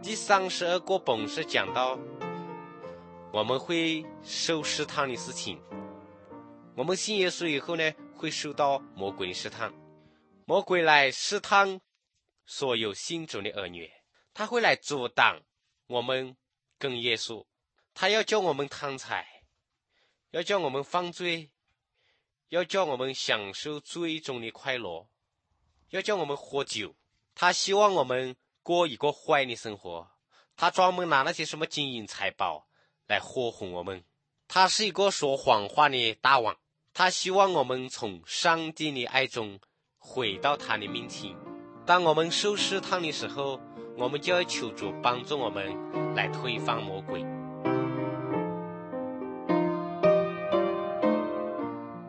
第32个本是讲到我们会受试探的事情。我们信耶稣以后呢，会受到魔鬼的试探。魔鬼来试探所有心中的儿女，他会来阻挡我们跟耶稣，他要叫我们贪财，要叫我们犯罪，要叫我们享受最终的快乐，要叫我们喝酒。他希望我们过一个坏的生活，他专门拿那些什么金银财宝来霍哄我们。他是一个说谎话的大王，他希望我们从上帝的爱中回到他的面前。当我们受试探的时候，我们就要求主帮助我们来推翻魔鬼。